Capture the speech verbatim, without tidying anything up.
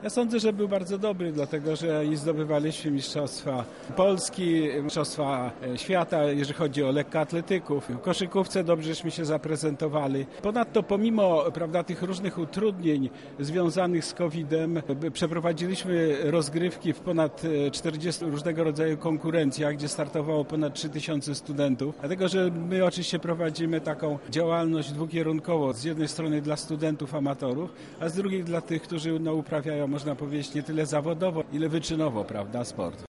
Ja sądzę, że był bardzo dobry, dlatego że i zdobywaliśmy mistrzostwa Polski, mistrzostwa świata, jeżeli chodzi o lekkoatletyków. W koszykówce dobrze żeśmy się zaprezentowali. Ponadto pomimo, prawda, tych różnych utrudnień związanych z kowidem, przeprowadziliśmy rozgrywki w ponad czterdziestu różnego rodzaju konkurencjach, gdzie startowało ponad trzy tysiące studentów. Dlatego, że my oczywiście prowadzimy taką działalność dwukierunkową. Z jednej strony dla studentów, amatorów, a z drugiej dla tych, którzy no, uprawiają, można powiedzieć, nie tyle zawodowo, ile wyczynowo, prawda, sport.